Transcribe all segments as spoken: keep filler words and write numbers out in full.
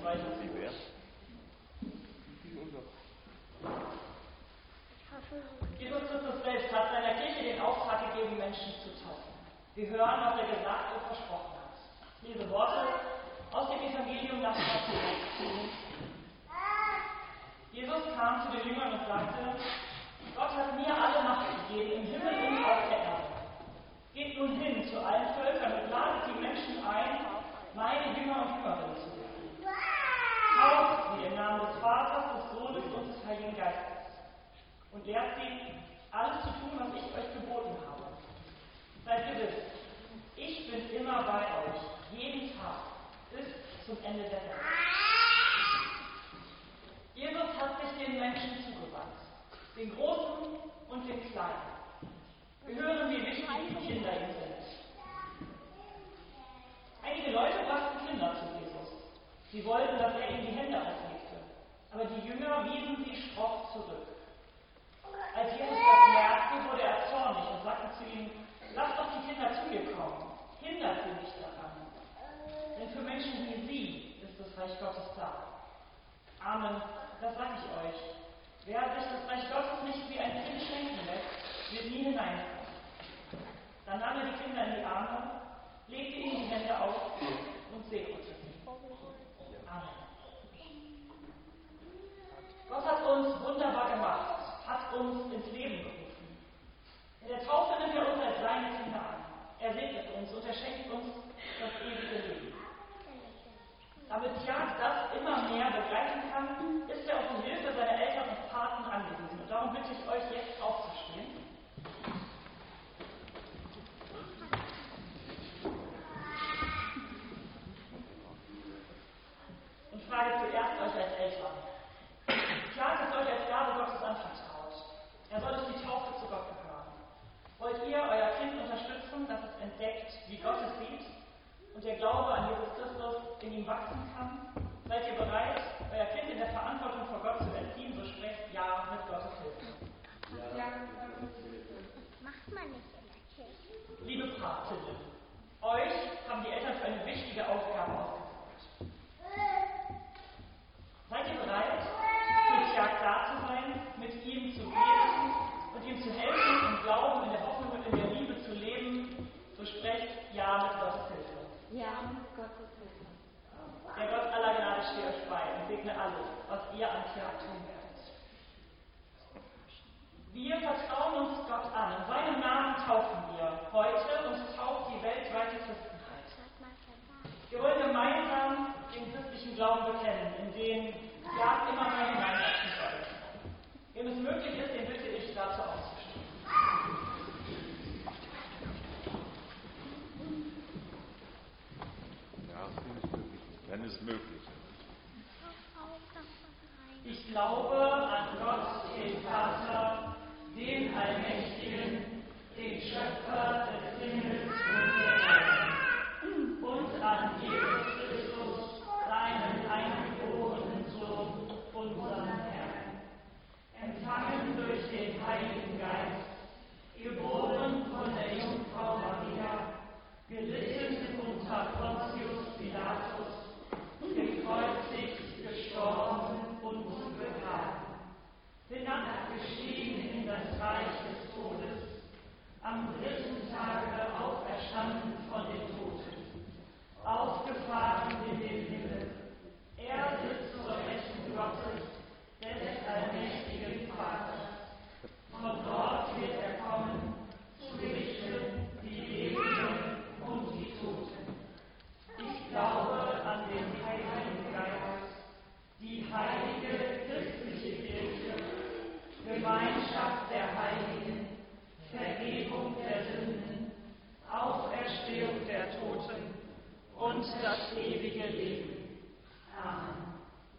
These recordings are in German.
weiterzuführen. Jesus Christus selbst hat seiner Kirche den Auftrag gegeben, Menschen zu taufen. Wir hören, was er gesagt und versprochen hat. Diese Worte aus dem Evangelium nach Matthäus. Jesus kam zu den Jüngern und sagte: Gott hat mir alle Macht gegeben, im Himmel und auf der Erde. Geht nun hin zu allen Völkern und ladet die Menschen ein, meine Jünger und Jüngerinnen zu werden. Tauft sie im Namen des Vaters, des Sohnes und des Heiligen Geistes und lehrt sie, alles zu tun, was ich euch geboten habe. Seid gewiss, ich bin immer bei euch, jeden Tag, bis zum Ende der Welt. Jesus hat sich den Menschen zugewandt, den Großen und den Kleinen. Wir hören, wie wichtig die Kinder ihm sind. Einige Leute brachten Kinder zu Jesus. Sie wollten, dass er ihnen die Hände auflegte, aber die Jünger wiesen sie schroff zurück. Als Jesus das merkte, wurde er zornig und sagte zu ihnen: Lasst doch die Kinder zu mir kommen, hindert sie nicht daran. Denn für Menschen wie sie ist das Reich Gottes da. Amen, das sage ich euch. Wer sich das Reich Gottes nicht wie ein Kind schenken lässt, wird nie hineinkommen. Dann nahm er die Kinder in die Arme, legte ihnen die Hände auf und segnete sie. Amen. Gott hat uns wunderbar gemacht, hat uns ins Leben gerufen. In der Taufe nimmt er uns als seine Kinder an. Er segnet uns und er schenkt uns das ewige Leben. Damit Tiag das immer mehr begreifen kann, ist er auf die Hilfe seiner Eltern und Paten angewiesen. Und darum bitte ich euch, jetzt aufzustehen. Und frage zuerst euch als Eltern. Tiag ist euch als Gabe Gottes anvertraut. Er soll durch die Taufe zu Gott gehören. Wollt ihr euer Kind unterstützen, dass es entdeckt, wie Gott es sieht und der Glaube an Jesus Christus in ihm wachsen kann? Seid ihr bereit, euer Kind in der Verantwortung vor Gott zu erziehen? So sprecht Ja mit Gottes Hilfe. Ja, macht man nicht in der Kirche. Liebe Patinnen, euch haben die Eltern für eine wichtige Aufgabe ausgesucht. Seid ihr bereit, für Tiag da zu sein, mit ihm zu beten und ihm zu helfen, im Glauben, in der Hoffnung und in der Liebe zu leben? So sprecht Ja mit Gottes Hilfe. Ja, mit Gottes Hilfe. Der Gott aller Gnade stehe euch bei und segne alles, was ihr an Tiag tun werdet. Wir vertrauen uns Gott an. In seinem Namen taufen wir heute und tauft die weltweite Christenheit. Wir wollen gemeinsam den christlichen Glauben bekennen, in den Tiag immer mehr hineinwachsen soll. Wem es möglich ist, den bitte ich dazu aufzustehen. Wenn es möglich ist. Ich glaube an Gott, den Vater, den Allmächtigen, den Schöpfer des Himmels und der Erde, und an Jesus Christus, seinen eingeborenen Sohn, unseren Herrn, empfangen durch den Heiligen Geist, geboren von der Jungfrau Maria, gelitten unter Pontius Pilatus, gekreuzigt, gestorben und begraben, hinabgestiegen in das Reich des Todes, am dritten Tage auferstanden von den Toten, aufgefahren in den Himmel. Er sitzt zur Rechten Gottes, des allmächtigen Vaters. Von dort wird er kommen, zu richten die Lebenden und die Toten. Ich glaube an den Heiligen Geist, die heilige christliche Kirche, Gemeinschaft der Heiligen, Vergebung der Sünden, Auferstehung der Toten und das ewige Leben. Amen.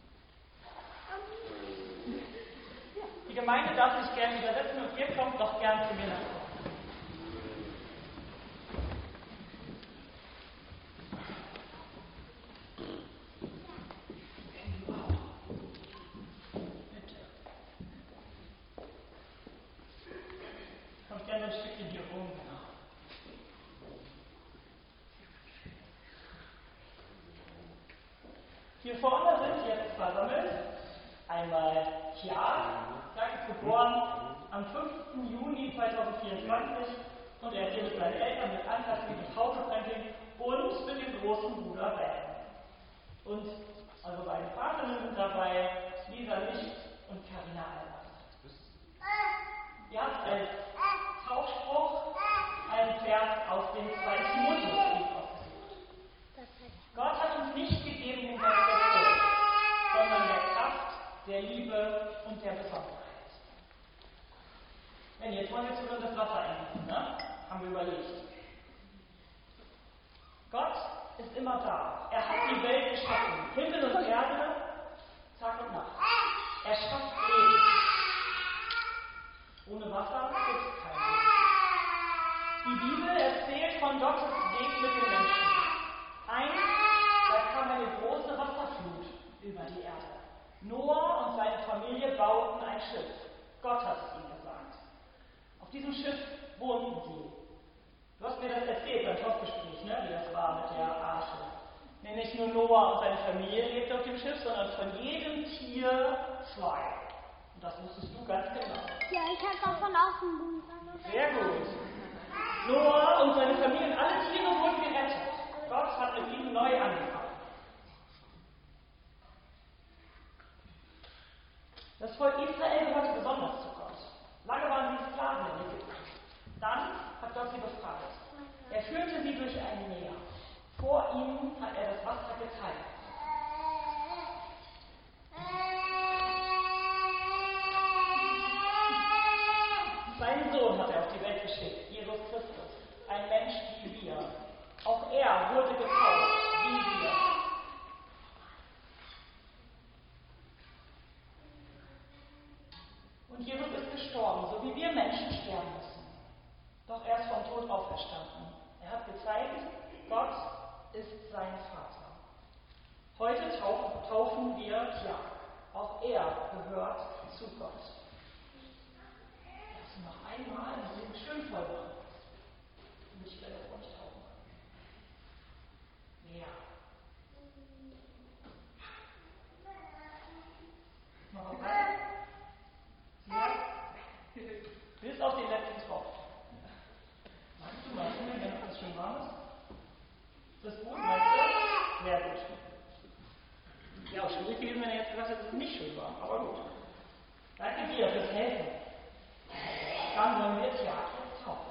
Die Gemeinde darf sich gerne übersetzen und ihr kommt doch gern zu mir nach vorne. Kommt gerne ein Stückchen hier rum. Hier vorne versammelt. Einmal Tiag, Tiag ist geboren am fünften Juni zweitausendvierundzwanzig und er ist hier mit seinen Eltern, mit Antas, mit Hauptprinzip und mit dem großen Bruder Ben. Und also beide Vaterinnen sind dabei, Lisa Licht und Carina Albers. Ihr habt als Taufspruch einen Vers aus dem zweiten Timotheusbrief ausgesucht. Gott hat uns nicht gegeben den Geist der Furcht, sondern der Kraft, der Liebe und der Besonnenheit. Wenn jetzt wollen wir zu uns das Wasser ändern, ne? Haben wir überlegt. Gott ist immer da. Er hat die Welt geschaffen. Himmel und Erde, Tag und Nacht. Er schafft Leben. Ohne Wasser gibt es kein Leben. Die Bibel erzählt von Gottes Weg mit den Menschen. Einst, da kam eine große Wasserflut über die Erde. Noah und seine Familie bauten ein Schiff. Gott hat es ihnen gesagt. Auf diesem Schiff wohnten sie. Du hast mir das erzählt beim Taufgespräch, ne, wie das war mit der Arche. Nee, nicht nur Noah und seine Familie lebten auf dem Schiff, sondern von jedem Tier zwei. Und das wusstest du ganz genau. Ja, ich habe auch von außen Mund. Sehr gut. Noah und seine Familie und alle Tiere wurden gerettet. Gott hat mit ihnen neu angefangen. Das Volk Israel gehörte besonders zu Gott. Lange waren sie Sklaven in Ägypten. Dann hat Gott sie befreit. Er führte sie durch ein Meer. Vor ihnen hat er das Wasser geteilt. Seinen Sohn hat er auf die Welt geschickt, Jesus Christus, ein Mensch wie wir. Auch er wurde getauft, wie wir. Und Jesus ist gestorben, so wie wir Menschen sterben müssen. Doch er ist vom Tod auferstanden. Er hat gezeigt, Gott ist sein Vater. Heute taufen, taufen wir Tiag. Auch er gehört zu Gott. Lass uns noch einmal das Leben schön voll machen. Damit ich gleich auf euch taufen kann. Ja. Noch auf einen. Ja. Bis auf den letzten Tropf. Magst du mal sehen, wenn das schön warm ist? Ist das gut, meinst du? Sehr gut. Ja, auch schwierig gewesen, wenn er jetzt gesagt hätte, es ist nicht schön warm, aber gut. Danke dir fürs Helfen. Dann wollen wir Tiag jetzt taufen.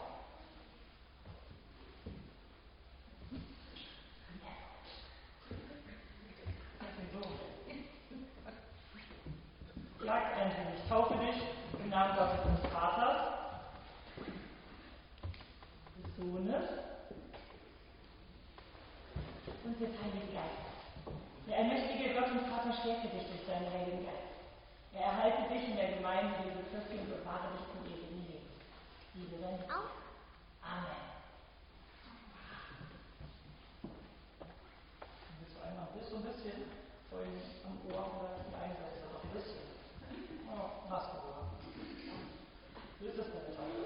Tiag, Anthony, ich taufe dich im Namen Gottes des Vaters, des Sohnes und des Heiligen Geistes. Der allmächtige Gott und Vater stärke dich durch seinen Heiligen Geist. Er erhalte dich in der Gemeinde Jesu Christi und bewahre dich zum ewigen Leben. Liebe deine Amen. Willst du einmal bis so ein bisschen vor ihm am Ohr oder die eine Seite noch ein bisschen? Oh, machst du Ohr. Wie ist das denn mit euch?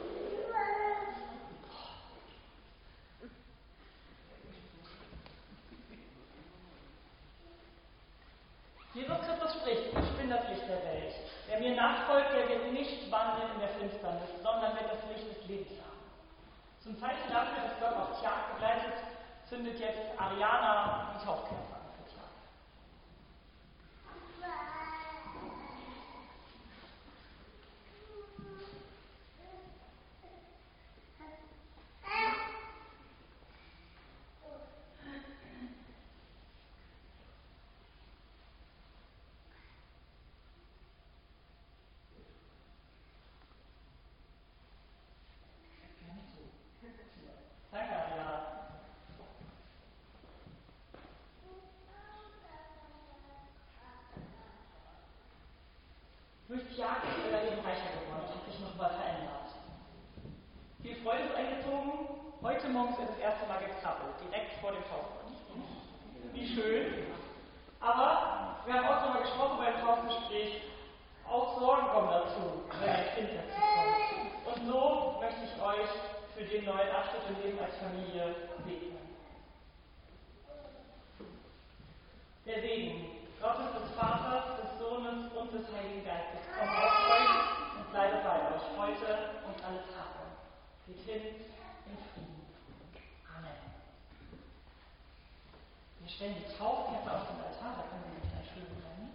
Jesus Christus spricht, ich bin das Licht der Welt. Wer mir nachfolgt, der wird nicht wandeln in der Finsternis, sondern wird das Licht des Lebens haben. Zum Zeichen dafür, dass Gott auf Tiag begleitet, zündet jetzt Ariana die Taufkerze an für Tiag. Danke, Ariana. Durch Tiag ist euer Leben reicher geworden, hat sich noch mal verändert. Viel Freude ist eingezogen. Heute morgens ist das erste Mal gekrabbelt, direkt vor dem Taufgott. Wie schön. Aber wir haben auch noch mal gesprochen beim Taufgespräch, auch Sorgen kommen dazu, wenn ein Kind dazu kommt. Und so möchte ich euch für den neuen Abschnitt im Leben als Familie segnen. Der Segen Gottes des Vaters, des Sohnes und des Heiligen Geistes komme auf euch und bleibe bei euch heute und alle Tage. Geht hin in Frieden. Amen. Wir stellen die Taufkette auf den Altar, da können wir nicht gleich schön brennen.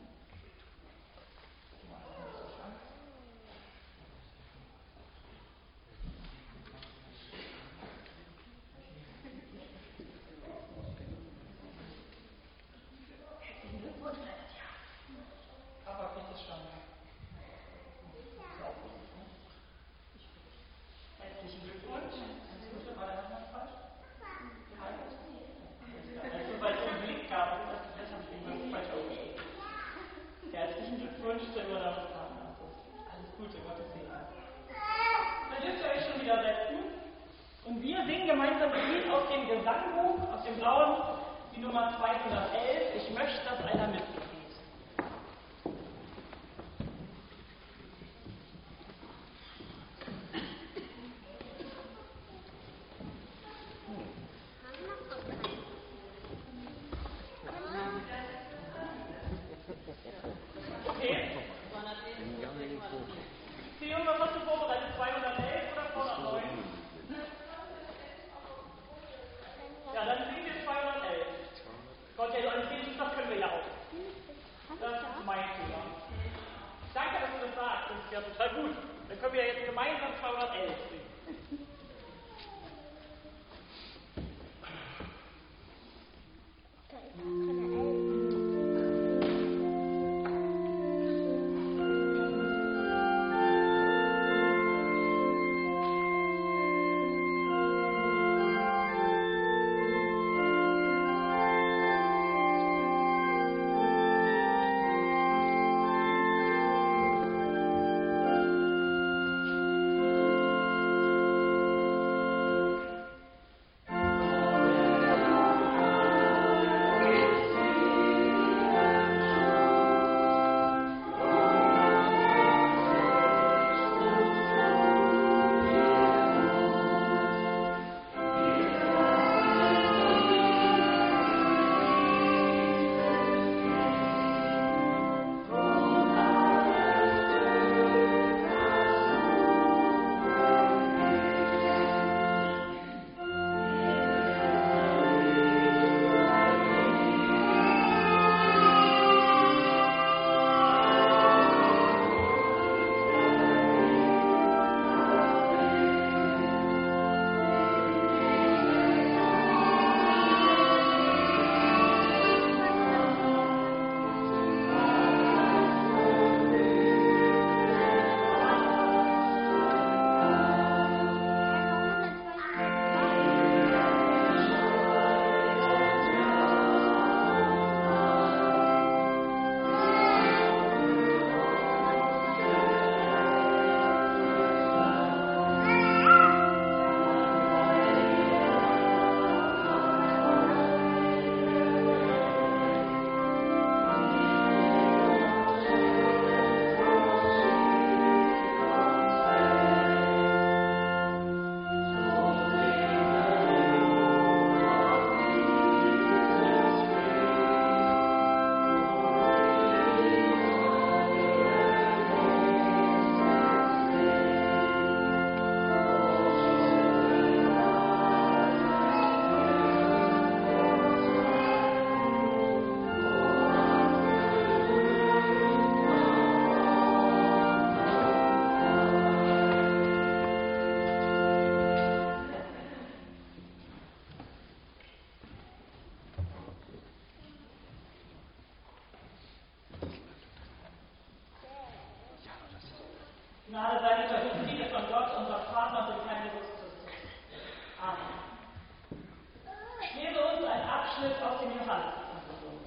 Papa kriegt es schon. Herzlichen Glückwunsch. Alles Gute, war der noch falsch? Also, weil es einen Blick gab, das habe ich irgendwas falsch aufgeschrieben. Herzlichen Glückwunsch zur Übernahme des Patenamtes. Alles Gute, Gottes Segen. Dann dürft ihr euch schon wieder setzen. Und wir singen gemeinsam ein Lied aus dem Gesangbuch, aus dem Blauen, die Nummer zweihundertelf. Ich möchte, dass einer mitgeht. Theon, was hast du vorbereitet? zweihundertelf oder zweihundertneun? Ja, dann singen wir zweihundertelf. Gott, ja, so ein Kind, das können wir ja auch. Das ist mein Fehler. Danke, dass du das sagst. Das ist ja total gut. Dann können wir ja jetzt gemeinsam zweihundertelf singen. Gnade sei mit euch und Friede von Gott, unserem Vater und dem Herrn Jesus Christus. Amen. Ich lese uns einen Abschnitt aus dem Johannesevangelium.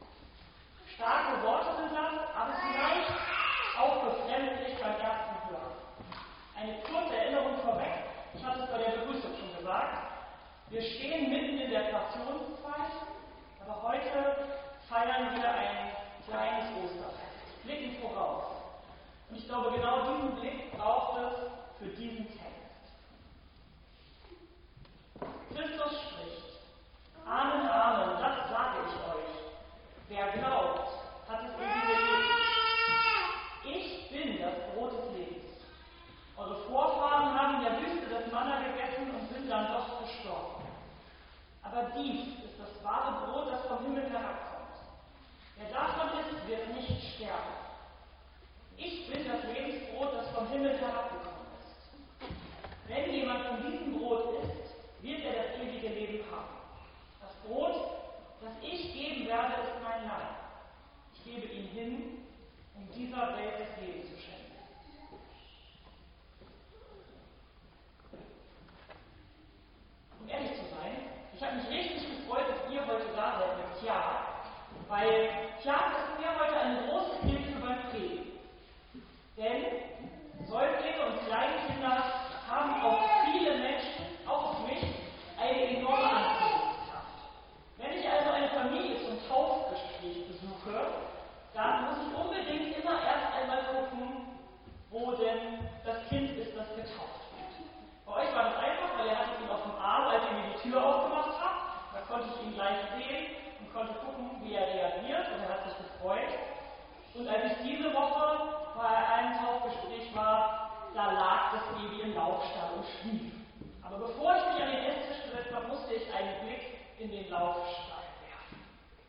Starke Worte sind das, aber vielleicht auch befremdlich beim ersten Hören. Eine kurze Erinnerung vorweg. Ich hatte es bei der Begrüßung schon gesagt. Wir stehen mitten in der Passionszeit, aber heute feiern wir ein kleines Osterfest. Blicken voraus. Und ich glaube, genau diesen Blick braucht es für diesen Text. Christus spricht: Amen, Amen, das sage ich euch. Wer glaubt, sterben. Ich bin das Lebensbrot, das vom Himmel herabgekommen ist. Wenn jemand von diesem Brot isst, wird er das ewige Leben haben. Das Brot, das ich geben werde, ist mein Leib. Ich gebe ihn hin, um dieser Welt das Leben zu schenken. Um ehrlich zu sein, ich habe mich richtig gefreut, dass ihr heute da seid mit Tja, weil Tja ist mir heute eine große Hilfe beim Predigen. Denn Säuglinge und Kleinkinder haben auf viele Menschen, auch auf mich, eine enorme Anziehungskraft. Wenn ich also eine Familie zum Taufgespräch besuche, dann muss ich unbedingt immer erst einmal gucken, wo denn das Kind ist, das getauft wird. Bei euch war das einfach, weil ihr hattet ihn auf dem Arm, als ihr mir die Tür aufgemacht habt. Da konnte ich ihn gleich sehen und konnte gucken, wie er reagiert, und er hat sich gefreut. Und als ich diese Woche bei einem Taufgespräch war, da lag das Baby im Laufstall und schlief. Aber bevor ich mich an den Esstisch gesetzt habe, musste ich einen Blick in den Laufstall werfen.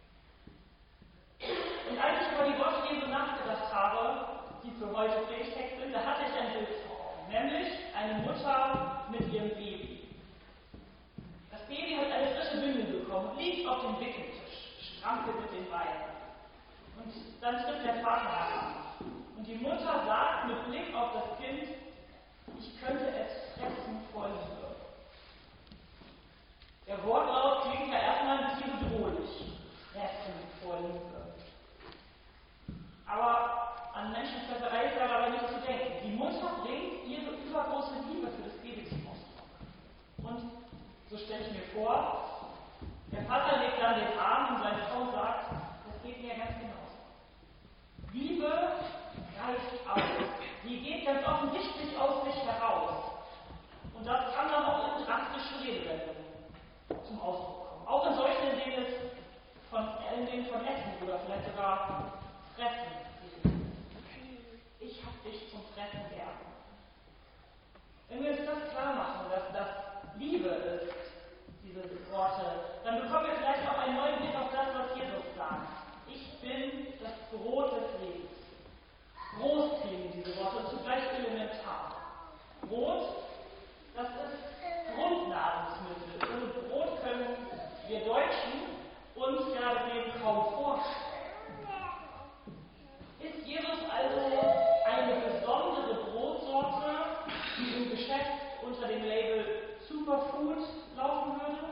Und als ich über die Worte Jesu nachgedacht habe, die für heute Predigtext sind, da hatte ich ein Bild vor Augen, nämlich eine Mutter mit ihrem Baby. Das Baby hat eine frische Windel bekommen und liegt auf dem Wickeltisch, strampelt mit den Beinen. Und dann tritt der Vater heran. Und die Mutter sagt mit Blick auf das Kind, ich könnte es fressen vor Liebe. Der Wortlaut klingt ja erstmal ein bisschen bedrohlich. Fressen vor Liebe. Aber an Menschenfresserei ist dabei nicht zu denken. Die Mutter bringt ihre übergroße Liebe für das Baby zum Ausdruck. Und so stelle ich mir vor, der Vater legt dann den Arm und seine Frau sagt, das geht mir ganz genauso. Liebe reicht aus. Die geht ganz offensichtlich aus sich heraus. Und das kann dann auch in drastischen Redewendungen zum Ausdruck kommen. Auch in solchen, in denen es von, in denen von Essen oder vielleicht sogar Fressen geht. Ich hab dich zum Fressen gern. Wenn wir uns das klar machen, dass das Liebe ist, diese Worte, dann bekommen wir vielleicht auch einen neuen Blick auf das, was Jesus sagt. Ich bin das Brot des Lebens. Groß klingen diese Worte und zugleich elementar. Brot, das ist Grundnahrungsmittel. Ohne Brot können wir Deutschen uns ja das Leben kaum vorstellen. Ist Jesus also eine besondere Brotsorte, die im Geschäft unter dem Label Superfood laufen würde?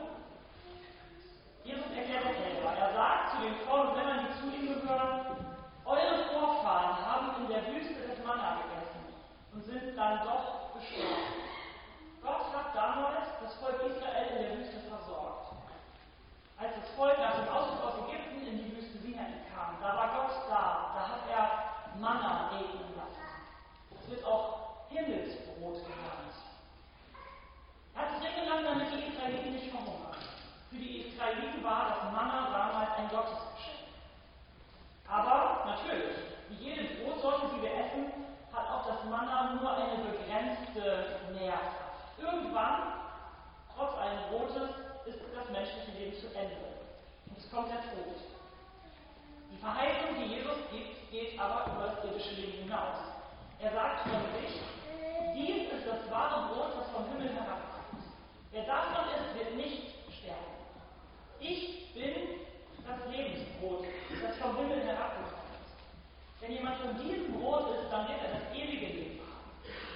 Jesus erklärt es selber. Er sagt zu den Frauen und Männern, die zu ihm gehören, eure Vorfahren haben in der Wüste das Manna gegessen und sind dann doch gestorben. Gott hat damals das Volk Israel in der Wüste versorgt. Als das Volk nach dem Auszug aus Ägypten in die Wüste Sinai kam, da war Gott da, da hat er Manna regnen lassen. Das wird auch Himmelsbrot genannt. Er hat es regnen lassen, damit die Israeliten nicht verhungern. Für die Israeliten war das Manna damals ein Gottesgeschenk. Aber natürlich, wie jede Brotsorte, die wir essen, hat auch das Manna nur eine begrenzte Nährkraft. Irgendwann, trotz allen Brotes, ist das menschliche Leben zu Ende. Und es kommt der Tod. Die Verheißung, die Jesus gibt, geht aber über das irdische Leben hinaus. Er sagt von sich, dies ist das wahre Brot, das vom Himmel herabkommt. Wer davon isst, wird nicht sterben. Ich bin das Lebensbrot, das vom Himmel herabgekommen ist. Wenn jemand von diesem Brot isst, dann wird er das ewige Leben haben.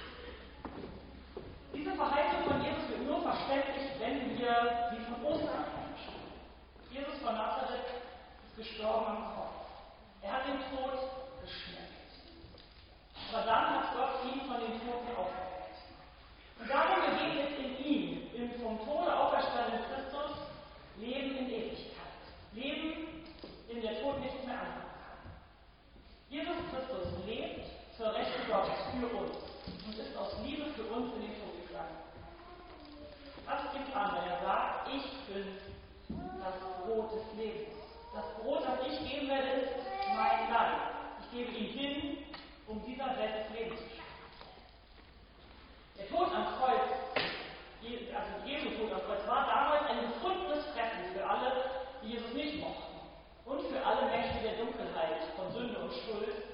Diese Verheißung von Jesus wird nur verständlich, wenn wir sie von Ostern anschauen. Jesus von Nazareth ist gestorben am Kreuz. Er hat den Tod geschmeckt. Aber dann hat Gott ihn von den Toten auferweckt. Und darum begegnet in ihm, im vom Tode auferstandenen Christus, Leben in Ewigkeit. Leben, in der Tod nicht mehr anfangen kann. Jesus Christus lebt zur Rechte Gottes für uns und ist aus Liebe für uns in den Tod gegangen. Das gibt an, wenn er sagt, ich bin das Brot des Lebens. Das Brot, das ich geben werde, ist mein Leib. Ich gebe ihn hin, um dieser Welt das Leben zu schaffen. Der Tod am Kreuz, also Jesu Tod am Kreuz, war damals ein gefundenes Fressen für alle, die Jesus nicht mochten. Und für alle Mächte der Dunkelheit, von Sünde und Schuld,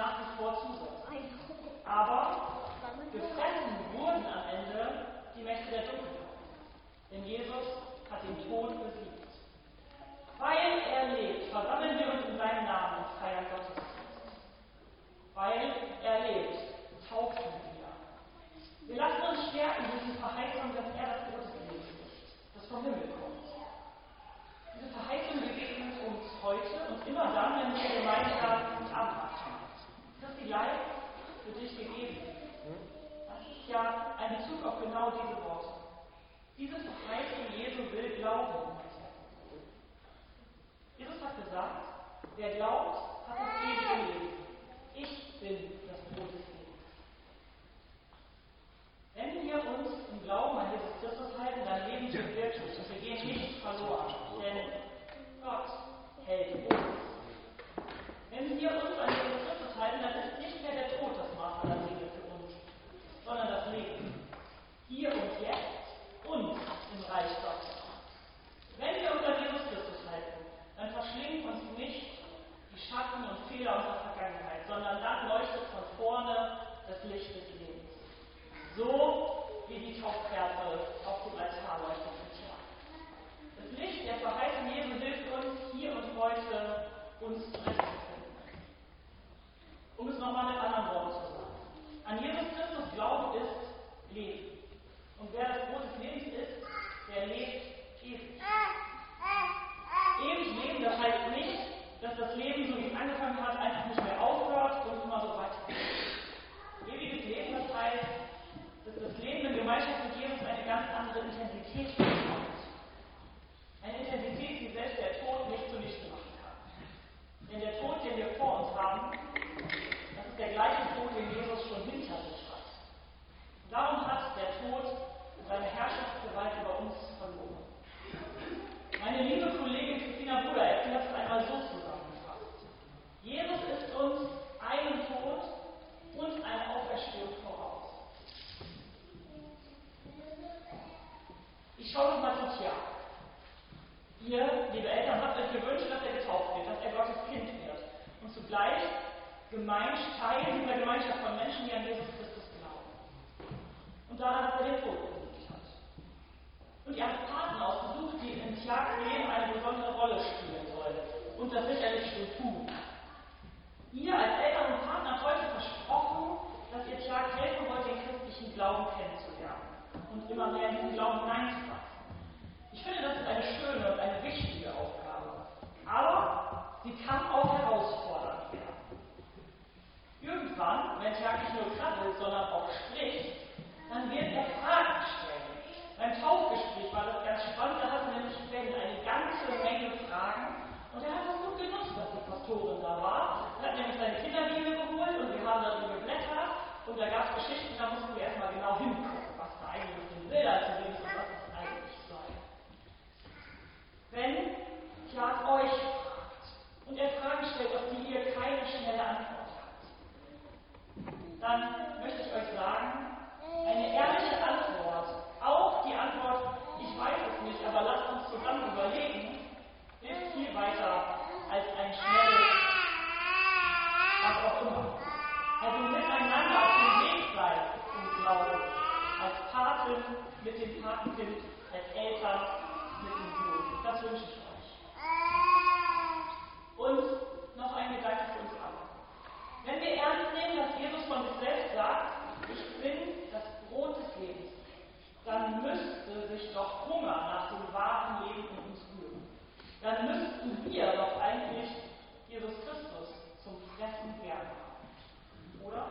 nach wie vor Zusatz. Aber gefressen wurden am Ende die Mächte der Dunkelheit. Denn Jesus hat den Tod besiegt. Weil er lebt, versammeln wir uns in seinem Namen und feiern Gottesdienst. Weil er lebt, taufen wir. Wir lassen uns stärken durch die Verheißung, dass er das Brot des Lebens ist, das vom Himmel kommt. Diese Verheißung begegnet uns heute und immer dann, wenn wir gemeinsam und Abendmahl feiern. Christi Leib für dich gegeben. Das ist ja ein Bezug auf genau diese Worte. Diese Verheißung Jesu will glauben. Jesus hat gesagt, wer glaubt, hat das ewige Leben. Ich bin das Brot des Lebens. Wenn wir uns im Glauben an Jesus Christus halten, dann leben wir wirklich und wir gehen nicht verloren. Denn Gott hält uns. Wenn wir uns an Jesus Christus halten, dann ist nicht mehr der Tod das Maß aller Dinge für uns, sondern das Leben. Hier und jetzt und im Reich Gottes. Wenn wir uns an Jesus Christus halten, dann verschlingen uns nicht die Schatten und Fehler unserer Vergangenheit, sondern dann leuchtet von vorne das Licht des Lebens. So wie die Taufkerze auf dem Altar leuchtet im Tag. Das Licht der Verheißung Jesu hilft uns, hier und heute uns zurechtzufinden. Um es nochmal mit anderen Worten zu sagen. An Jesus Christus glauben ist Leben. Und wer das Brot des Lebens ist, der lebt ewig. Ewig leben, das heißt nicht, dass das Leben, so wie es angefangen hat, einfach nicht mehr aufhört und immer so weitergeht. Ewiges Leben, das heißt, dass das Leben in Gemeinschaft mit Jesus eine ganz andere Intensität bekommt. Eine Intensität, die selbst der Tod nicht zunichte machen kann. Denn der Tod, den wir vor uns haben, das ist der gleiche Tod, den Jesus schon hinter sich hat. Darum hat der Tod seine Herrschaftsgewalt über uns verloren. Meine liebe Kollegin Christina Bruder, sie hat es einmal so zusammengefasst. Jesus ist uns einen Tod und eine Auferstehung voraus. Ich schaue noch mal zu Tiago. Ihr, liebe Eltern, habt euch gewünscht, dass er getauft wird, dass er Gottes Kind wird und zugleich Gemeinschaft, Teil dieser Gemeinschaft von Menschen, die an Jesus Christus glauben. Und daran, dass er den Tod besiegt hat. Und ihr habt Paten ausgesucht, die in Tiags Leben eine besondere Rolle spielen sollen und das sicherlich schon tun. Ihr als Eltern und Partner habt heute versprochen, dass ihr Tiag helfen wollt, den christlichen Glauben kennenzulernen und immer mehr in diesen Glauben hineinzuwachsen. Ich finde, das ist eine schöne und eine wichtige Aufgabe. Aber sie kann auch herausfordernd werden. Irgendwann, wenn Tiag nicht nur krabbelt, sondern auch spricht, dann wird er Fragen stellen. Beim Taufgespräch war das ganz spannend, da hatte nämlich Ben eine ganze Menge Fragen und er hat das gut genutzt, dass die Pastorin da war. Er hat nämlich seine Kinderbibel geholt und wir haben darin geblättert und da gab es Geschichten, da mussten wir erstmal genau hingucken, was da eigentlich auf den Bildern zu sehen ist und was das eigentlich sei. Wenn Tiag euch fragt und er Fragen stellt, auf die ihr keine schnelle Antwort habt, dann möchte ich euch sagen, eine ehrliche Antwort, auch die Antwort, ich weiß es nicht, aber lasst uns zusammen überlegen, hilft viel weiter als ein schnelles, was auch immer. Also miteinander auf dem Weg sein zum Glauben, als Patin mit dem Patenkind, als Eltern mit dem Sohn. Das wünsche ich euch. Und noch ein Gedanke für uns alle. Wenn wir ernst nehmen, dass Jesus von sich selbst sagt, ich bin das Brot des Lebens, dann müsste sich doch Hunger nach dem wahren Leben in uns rühren. Dann müssten wir doch eigentlich Jesus Christus zum Fressen gern haben. Oder?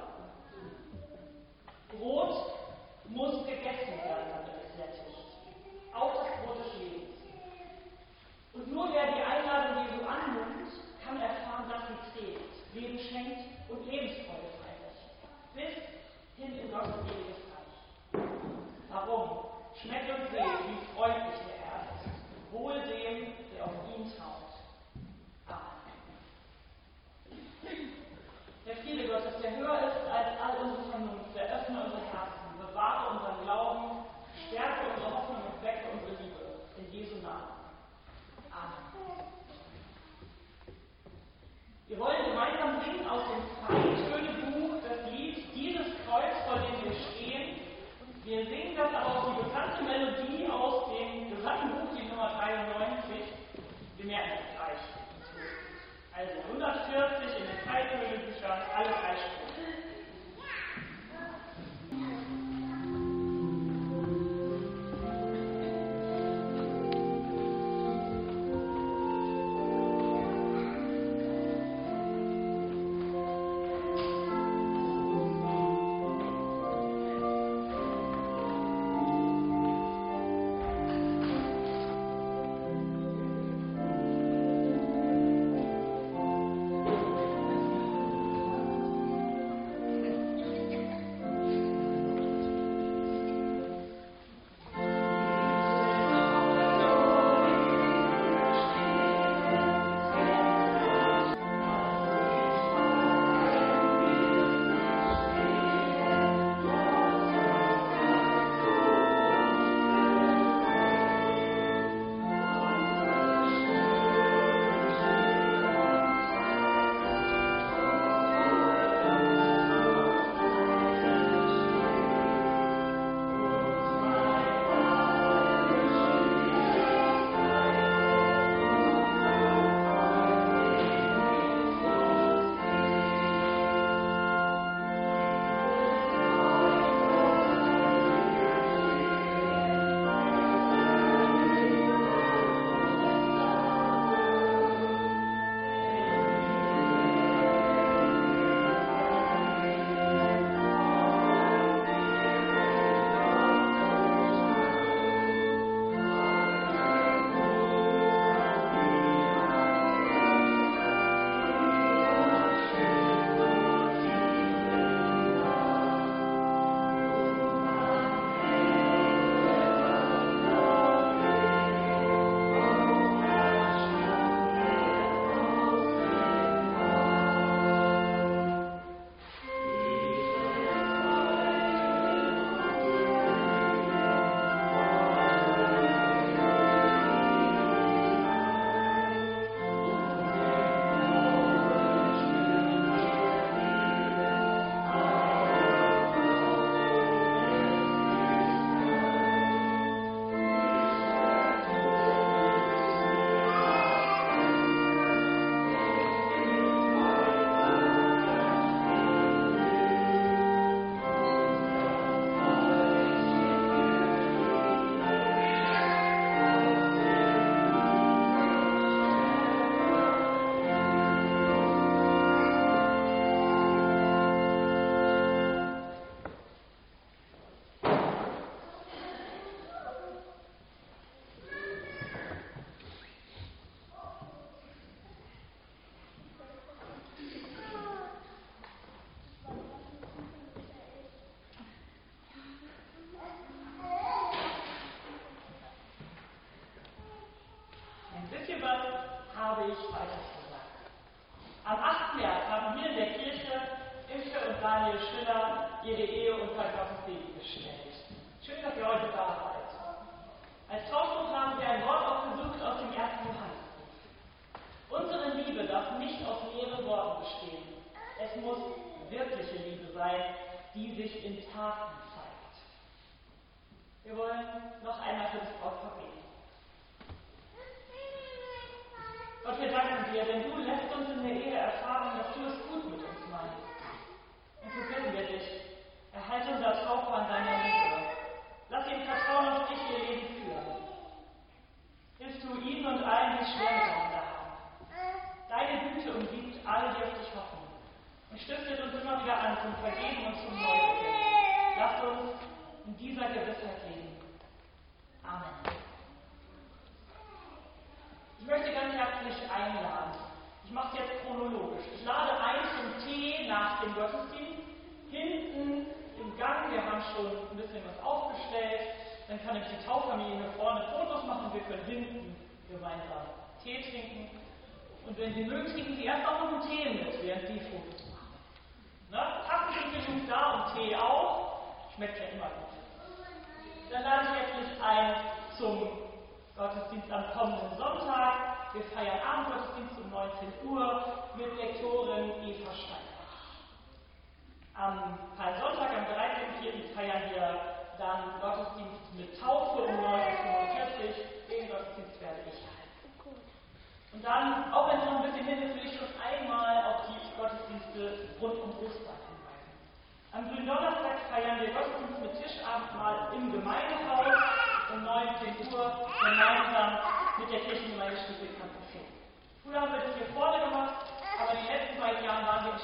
Brot muss gegessen werden, damit es sättigt. Auch das Brot des Lebens. Und nur wer die Einladung Jesu annimmt, kann erfahren, dass sie trägt, Leben schenkt und Lebensfreude freilässt. Bis hin in Gottes ewiges Reich. Darum, schmeckt und seht, wie freundlich der Herr ist. Wohl dem, der auf ihn traut. Amen. Der Friede Gottes, der höher ist als all unsere Vernunft, der öffne unsere Herzen, bewahre unseren Glauben, stärke unsere Hoffnung und wecke unsere Liebe. In Jesu Namen. Amen. Wir wollen gemeinsam singen aus den freien Tönen hundertvierzig in den Zeitungen-Büchern, alle drei Strophen. Habe ich weiter gesagt. Am achten März haben hier in der Kirche Imke und Daniel Schiller ihre Ehe unter Gottes Segen gestellt. Schön, dass ihr heute da seid. Als Taufbuch haben wir ein Wort ausgesucht aus dem ersten Johannesbrief. Unsere Liebe darf nicht aus leeren Worten bestehen. Es muss wirkliche Liebe sein, die sich in Taten zeigt. Wir wollen noch einmal für das Brautpaar beten. Gott, wir danken dir, denn du lässt uns in der Ehe erfahren, dass du es gut mit uns meinst. Und so bitten wir dich, erhalte unser Brautpaar an deiner Liebe. Lass ihn Vertrauen auf dich ihr Leben führen. Hilfst du ihnen und allen, die es schwer miteinander haben. Deine Güte umgibt alle, die auf dich hoffen. Und stiftet uns immer wieder an zum Vergeben und zum Neubeginn. Lass uns in dieser Gewissheit leben. Amen. Ich möchte ganz herzlich einladen. Ich mache es jetzt chronologisch. Ich lade ein zum Tee nach dem Gottesdienst. Hinten im Gang, wir haben schon ein bisschen was aufgestellt. Dann kann nämlich die Tauffamilie hier vorne Fotos machen. Wir können hinten gemeinsam Tee trinken. Und wenn Sie mögen, trinken Sie erst auch noch einen Tee mit, während Sie Fotos machen. Ne? Tassen sind genug da und Tee auch. Schmeckt ja immer gut. Dann lade ich herzlich ein zum Gottesdienst am kommenden Sonntag. Wir feiern Abendgottesdienst um neunzehn Uhr mit Lektorin Eva Steinbach. Am Palmsonntag, am dreizehnten vierten feiern wir dann Gottesdienst mit Taufe um neun Uhr fünfundvierzig. Den Gottesdienst werde ich halten. Und dann, auch wenn es noch ein bisschen hin ist, will ich schon einmal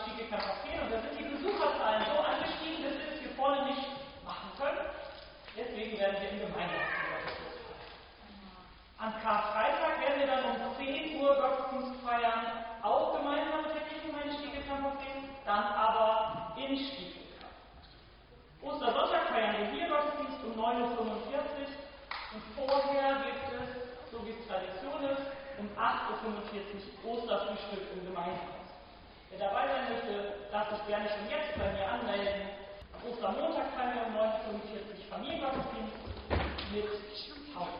Stiegekammer zehn und da sind die Besucherzahlen so angestiegen, dass wir es hier vorne nicht machen können. Deswegen werden wir im Gemeindehaus Gottesdienst feiern. Am Karfreitag werden wir dann um zehn Uhr Gottesdienst feiern, auch gemeinsam mit der Kirchengemeinde Stiegekammer zehn, dann aber in Stiegekammer. Ostersonntag feiern wir hier Gottesdienst um neun Uhr fünfundvierzig und vorher gibt es, so wie es Tradition ist, um acht Uhr fünfundvierzig Osterfrühstück im Gemeindehaus. Wer dabei sein möchte, darf sich gerne schon jetzt bei mir anmelden. Am Ostermontag feiern wir um neun Uhr fünfundvierzig Familiengottesdienst mit Taufe.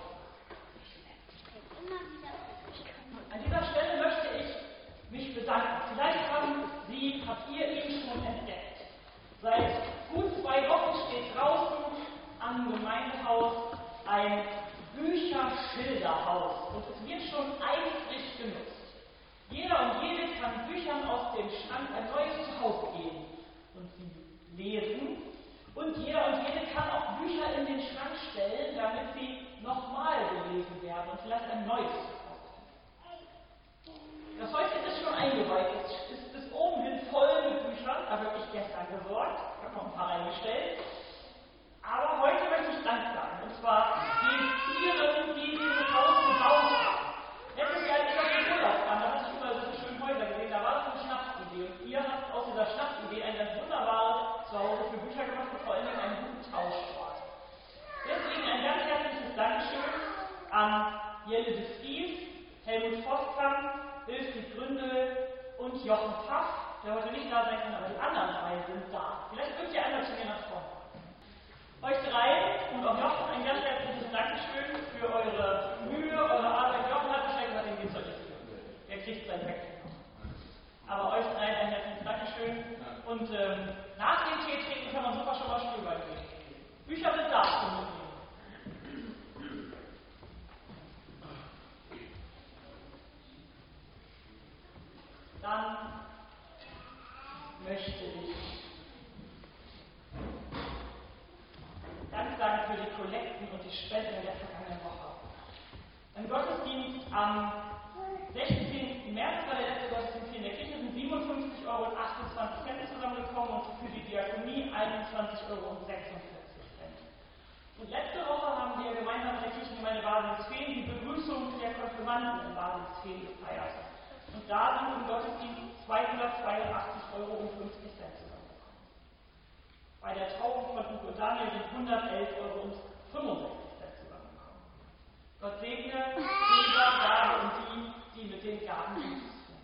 An dieser Stelle möchte ich mich bedanken. Vielleicht haben Sie, habt ihr ihn schon entdeckt. Seit gut zwei Wochen steht draußen am Gemeindehaus ein Bücherschilderhaus und es wird schon eifrig genutzt. Jeder und jede kann Büchern aus dem Schrank ein neues Zuhause geben und sie lesen. Und jeder und jede kann auch Bücher in den Schrank stellen, damit sie nochmal gelesen werden und vielleicht ein neues Zuhause finden. Das Häuschen ist schon eingeweiht, es ist bis oben hin voll mit Büchern, da habe ich gestern gesorgt, ich habe noch ein paar reingestellt. Aber heute möchte ich Dank sagen, und zwar den Tieren, die dieses Haus gebaut haben. Letztes Jahr, als ich auf den Urlaub kam, da hatte ich überall so schöne Häuser gesehen, da war das eine Schnapsidee. Und ihr habt aus dieser Schnapsidee ein ganz wunderbares Zuhause für Bücher gemacht und vor allem einen guten Tauschort. Deswegen ein ganz herzliches Dankeschön an Jelle de Vries, Helmut Voskamp, Wilfried Gründel und Jochen Pfaff, der heute nicht da sein kann, aber die anderen drei sind da. Vielleicht könnt ihr einmal zu mir nach vorne. Euch drei und auch Jochen ein ganz herzliches Dankeschön für eure Mühe, eure Arbeit. Jochen hat wahrscheinlich gesagt, den geht's euch nicht gut. Der kriegt sein Weg. Aber euch drei ein herzliches Dankeschön. Und ähm, nach dem Tee trinken kann man super schon mal Spielball gehen. Bücher sind da zum Mitnehmen. Dann möchte ich Dank sagen für die Kollekten und die Spenden in der vergangenen Woche. Im Gottesdienst am sechzehnten März war der letzte Gottesdienst hier in der Kirche, sind siebenundfünfzig Euro und achtundzwanzig zusammengekommen und für die Diakonie einundzwanzig Euro und sechsundvierzig Cent. Und letzte Woche haben wir gemeinsam mit der Kirchengemeinde Baselsfehn die Begrüßung der Konfirmanden in Baselsfehn gefeiert. Und da sind im Gottesdienst zweihundertzweiundachtzig Euro und fünfzig Cent zusammengekommen. Bei der Taufe von Hugo und Daniel sind hundertelf Euro und fünfundsechzig Cent zusammengekommen. Gott segne Geber, Gabe und die, die mit den Gaben Gutes tun.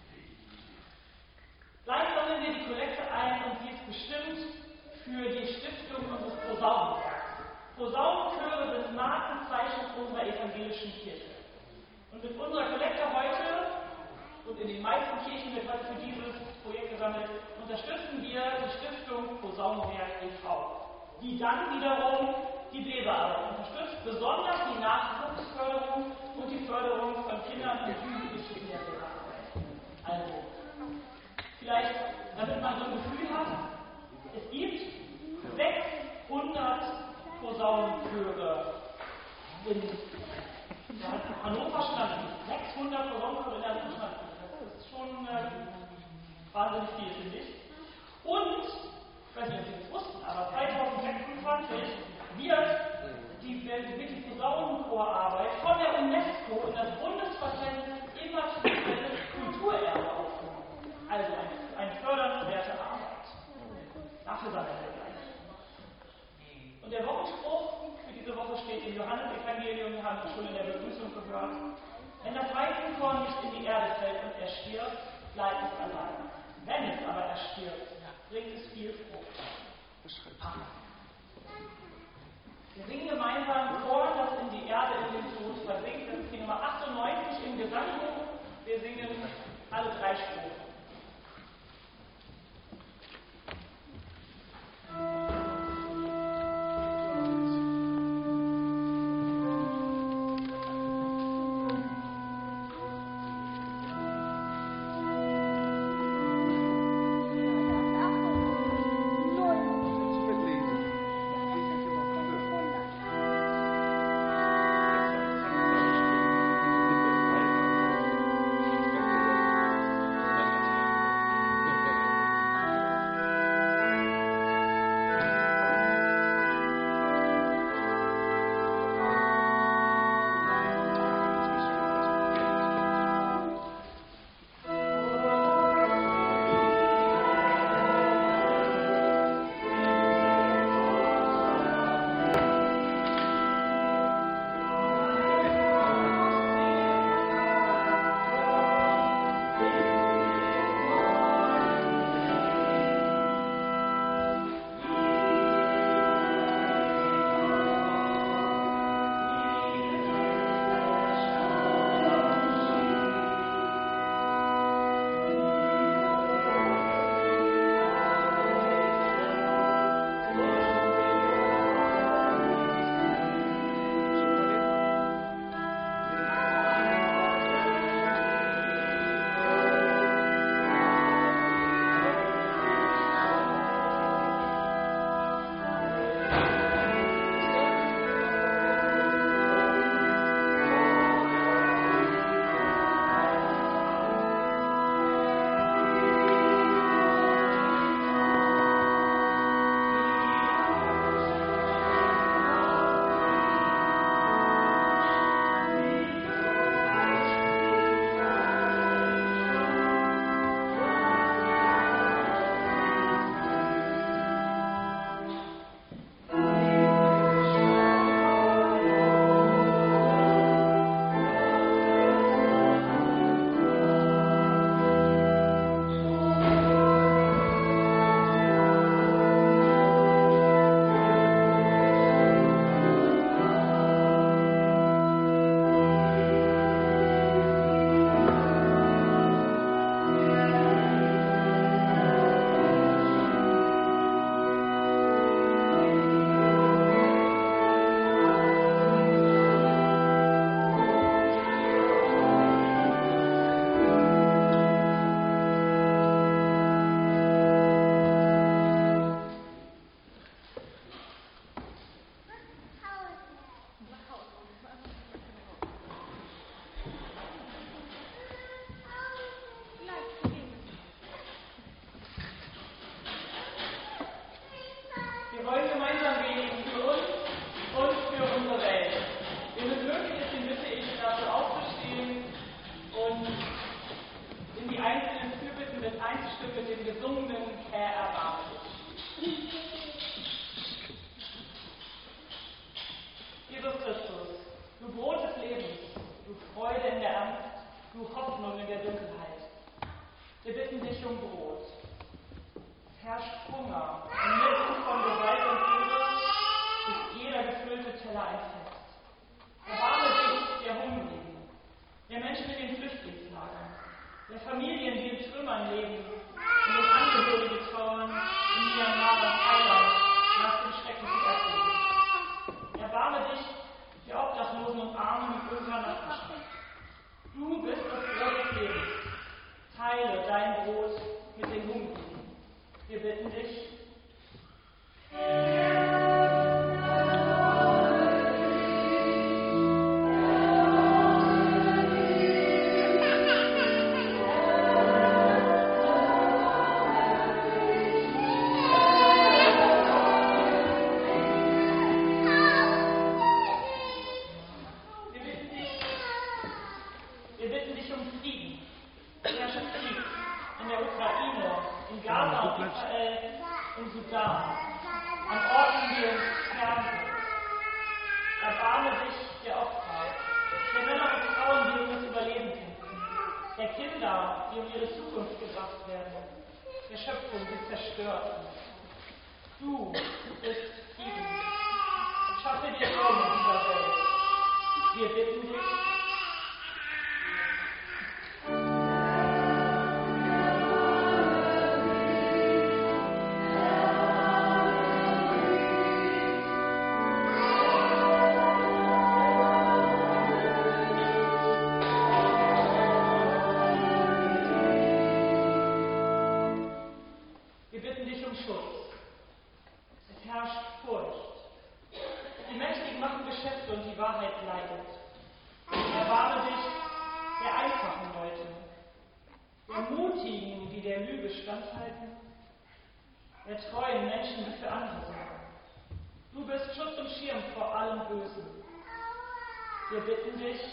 Gleich sammeln wir die Kollekte ein und sie ist bestimmt für die Stiftung unseres Posaunenwerks. Posaunenchöre sind Markenzeichen unserer evangelischen Kirche. Und mit unserer Kollekte heute und in den meisten Kirchen wird heute für dieses Projekt gesammelt, unterstützen wir die Stiftung Posaunenwerk e V, die dann wiederum die Bläserarbeit unterstützt, besonders die Nachwuchsförderung und die Förderung von Kindern und Jugendlichen in der Bläserarbeit. Also, vielleicht, damit man so ein Gefühl hat, es gibt sechshundert Posaunenchöre in Hannover Stadtgebiet. sechshundert Posaunenchöre in der Hannover Stadtgebiet. Das ist schon äh, wahnsinnig viel, finde ich. Und, ich weiß nicht, ob Sie das wussten, aber zweitausendsechsundzwanzig wird die, wird die Posaunenchorarbeit von der UNESCO in das Bundesverzeichnis immaterielles Kulturerbe aufgenommen. Also eine, eine fördernswerte Arbeit. Dafür sammeln wir gleich. Und der Wochenspruch für diese Woche steht im Johannesevangelium, wir haben es schon in der Begrüßung gehört. Wenn das Weizenkorn nicht in die Erde fällt und erstirbt, bleibt es allein. Wenn es aber erstirbt, bringt es viel Frucht. Amen. Wir singen gemeinsam Korn, das in die Erde in den Tod versinkt. Das ist die Nummer achtundneunzig im Gesangbuch. Wir singen alle drei Strophen. herrscht Hunger. Inmitten von Gewalt und Dürre ist jeder gefüllte Teller ein Fest. Erbarme dich der Hungrigen, der Menschen in den Flüchtlingslagern, der Familien, die in Trümmern leben und um Angehörige trauern in Myanmar und Thailand nach dem schrecklichen Erdbeben. Erbarme dich der Obdachlosen und Armen in unserer Nachbarschaft. Du bist das Brot des Lebens. Teile dein Brot mit den Hungrigen. Wir bitten dich. Wir bitten dich.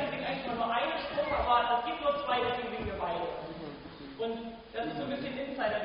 Und das ist so ein bisschen Insider.